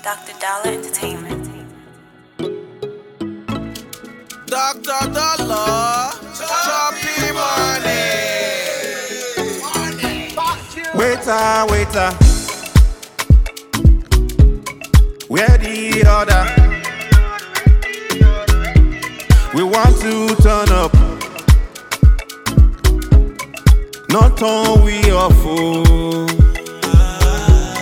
Dr. Dollar Entertainment. Dr. Dollar, choppy money. Waiter, waiter, where the order? We want to turn up, not turn we off. Oh.